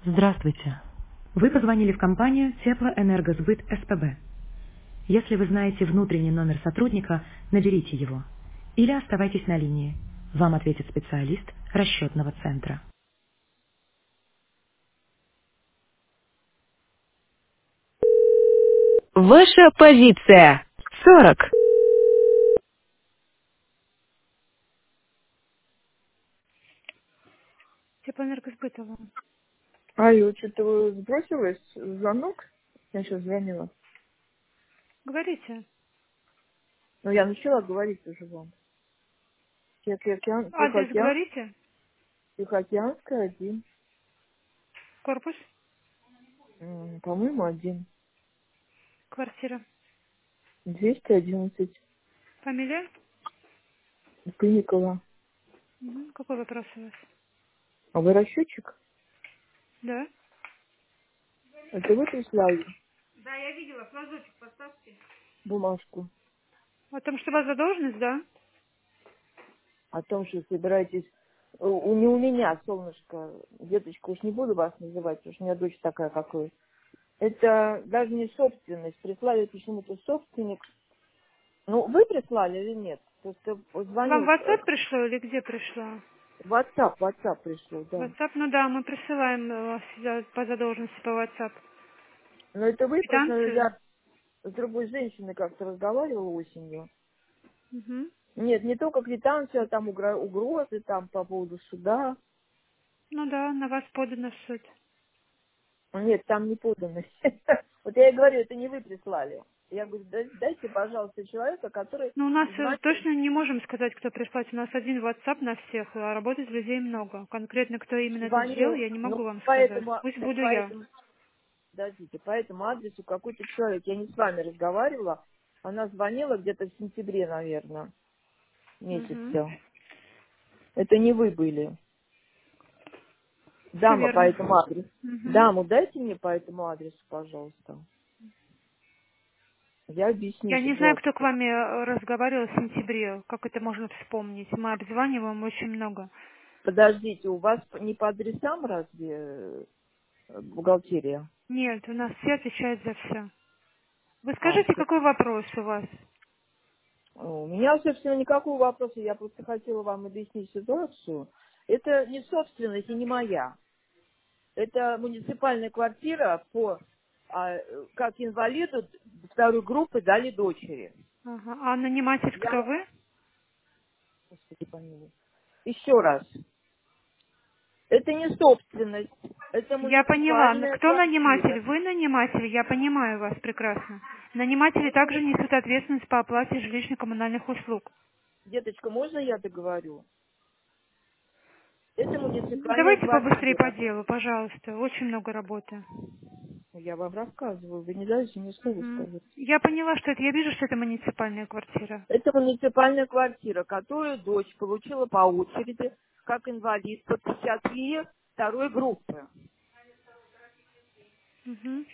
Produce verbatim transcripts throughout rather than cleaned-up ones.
Здравствуйте. Вы позвонили в компанию Теплоэнергосбыт СПБ. Если вы знаете внутренний номер сотрудника, наберите его. Или оставайтесь на линии. Вам ответит специалист расчетного центра. Ваша позиция. сорок. Теплоэнергосбытово. Алло, что-то вы сбросилась звонок? Я сейчас звонила. Говорите. Ну, я начала говорить уже вам. Тихоокеан, Адрес Тихоокеан, говорите? Тихоокеанская один. Корпус? М, По-моему, один. Квартира? двести одиннадцать. Фамилия? Пыникова. Мгм. Какой вопрос у вас? А вы расчетчик? Да. Это вы прислали Да, я видела. Флажочек поставьте. бумажку О том, что у вас задолженность, да? о том, что собираетесь... У, у- не у меня, солнышко, деточка, уж не буду вас называть, потому что у меня дочь такая, как вы. Это даже не собственность. Прислали почему-то собственник. Ну, вы прислали или нет? Просто Вам в звонил э, WhatsApp пришло или где пришло? WhatsApp, WhatsApp пришел, да. WhatsApp, ну да, мы присылаем э, за- по задолженности по WhatsApp. Но это вы, просто Квитанцию? я с другой женщиной как-то разговаривала осенью. Угу. Нет, не только квитанция, а там угро- угрозы, там по поводу суда. Ну да, на вас подано в суд. Нет, там не подано. Вот я и говорю, это не вы прислали. Я говорю, «Да- дайте, пожалуйста, человека, который Ну, у нас э, звонил. точно не можем сказать, кто прислать. У нас один WhatsApp на всех, а работать людей много. Конкретно, кто именно это сделал, Звонил, я не ну, могу вам сказать. поэтому, Пусть так буду я. поэтому, подождите, по этому адресу какой-то человек, я не с вами разговаривала, она звонила где-то в сентябре, наверное, Угу. месяце. Это не вы были. Все Дама по верно. этому адресу. Угу. Даму дайте мне по этому адресу, пожалуйста. Я объясню Я не знаю, кто к ситуацию. вами э, разговаривал в сентябре. Как это можно вспомнить? Мы обзваниваем очень много. Подождите, у вас не по адресам разве э, бухгалтерия? Нет, у нас все отвечают за все. Вы А, скажите, всё. какой вопрос у вас? У меня, собственно, никакого вопроса. Я просто хотела вам объяснить ситуацию. Это не собственность и не моя. Это муниципальная квартира по а, э, как инвалиду второй группы дали дочери. Ага. А наниматель кто Я, вы? Господи помилуй. Еще раз. Это не собственность, это Я поняла. Но муниципальная кто квартира. наниматель? Вы наниматель? Я понимаю вас прекрасно. Наниматели Можно, также несут ответственность по оплате жилищно-коммунальных услуг. деточка, можно я договорю? Это Ну, муниципальная давайте побыстрее по квартира. делу, пожалуйста. Очень много работы. Ну, я вам рассказываю, вы не даете мне слово Мгм. сказать. Я поняла, что это. Я вижу, что это муниципальная квартира. Это муниципальная квартира, которую дочь получила по очереди, как инвалид по психиатрии второй группы. Мгм.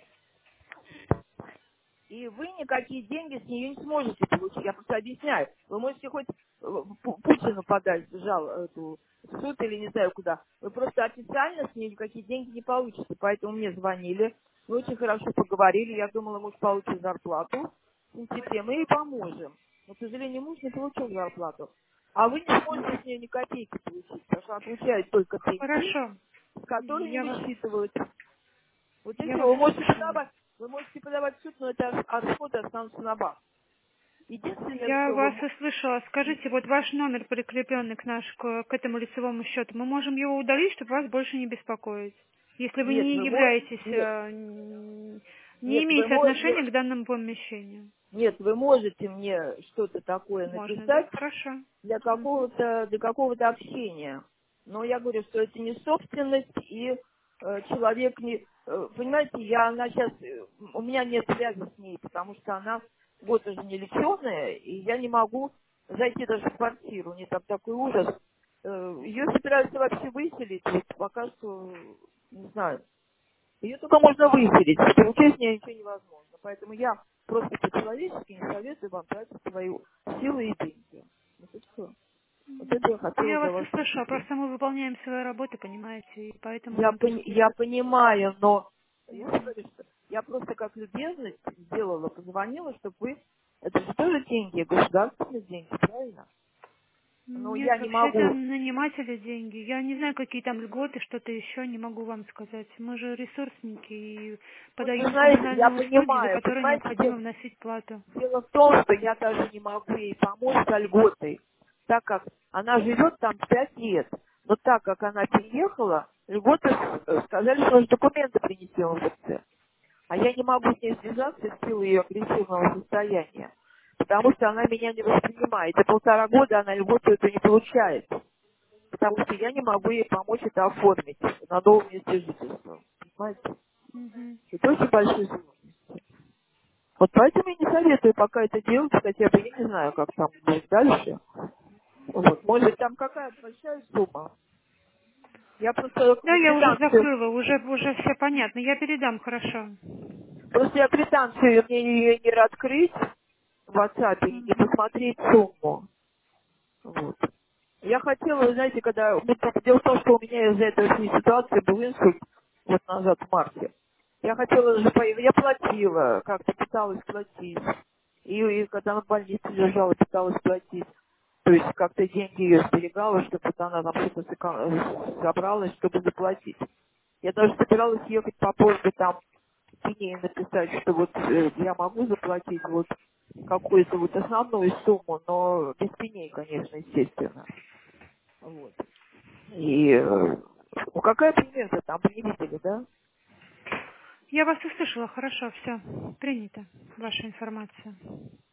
И вы никакие деньги с нее не сможете получить. Я просто объясняю. Вы можете хоть э, Пу- Путину подать жал, эту, в суд или не знаю куда. Вы просто официально с нее никакие деньги не получите. Поэтому мне звонили. Мы очень хорошо поговорили. Я думала, муж получит зарплату в сентябре. Мы ей поможем. Но, к сожалению, муж не получил зарплату. А вы не сможете с нее ни копейки получить, потому что она получает только пенсию, Хорошо. с которой не Я вас, высчитывают. Вот и я все. вас Вы можете слушаю. подавать, вы можете подавать в суд, но это расходы останутся на вас. Единственное, Я что вы вас мо- услышала. Скажите, вот ваш номер, прикрепленный к, наш, к, к этому лицевому счету, мы можем его удалить, чтобы вас больше не беспокоить? Если вы нет, не вы мо- являетесь, нет, э, н- не нет, вы имеете можете, отношения к данному помещению. нет, вы можете мне что-то такое Можно, да? написать, Хорошо. для Мгм. какого-то для какого-то общения. Но я говорю, что это не собственность, и э, человек не... э, понимаете, я она сейчас... у меня нет связи с ней, потому что она год уже не леченая, и я не могу зайти даже в квартиру. У нее там такой ужас. Э, ее собираются вообще выселить. Вот пока что, не знаю. Ее только можно выселить. Получить с нее ничего невозможно. Поэтому я просто по-человечески не советую вам тратить свою силы и деньги. Вот и все. Вот это я хотела Я для вас вас услышала, спросить. просто мы выполняем свою работу, понимаете, и поэтому Я, вам пони- приходится. я понимаю, но я же говорю, что я просто как любезность сделала, позвонила, чтобы вы... Это же тоже деньги, государственные деньги, правильно? Но Нет, я не вообще это могу. наниматели деньги. Я не знаю, какие там льготы, что-то еще, не могу вам сказать. Мы же ресурсники и Вот вы подаем знаете, я коммунальные услуги, за понимаю, которые понимаете, необходимо де- вносить плату. дело в том, что я даже не могу ей помочь со льготой, так как она живет там пять лет. Но так как она переехала, льготы э, сказали, что нужно документы принести в МВЦ. А я не могу с ней связаться в силу ее агрессивного состояния, потому что она меня не воспринимает. И полтора года она льготу эту не получает, потому что я не могу ей помочь это оформить на новом месте жительства. Понимаете? Мгм. Это очень большой сложности. Вот поэтому я не советую пока это делать, хотя бы я не знаю, как там будет дальше. Вот. Может быть, там какая-то большая сумма. Я просто Да, я уже квитанцию, закрыла, уже, уже все понятно. Я передам, хорошо. просто я квитанцию мне ее не открыть в WhatsApp и не Мгм. посмотреть сумму. Вот. Я хотела, вы знаете, когда... ну, так дело в том, что у меня из-за этой всей ситуации был инсульт год назад в марте. Я хотела даже... по- Я платила, как-то пыталась платить. И, и когда она в больнице лежала, пыталась платить. То есть как-то деньги ее сберегала, чтобы вот она там что-то сэко- собралась, чтобы заплатить. Я даже собиралась ехать по поводу там пеней написать, что вот э, я могу заплатить вот какую-то вот основную сумму, но без пеней, конечно, естественно. Вот. И, э, ну, какая примета там, вы не видели, да? Я вас услышала, хорошо, все. Принято. Ваша информация.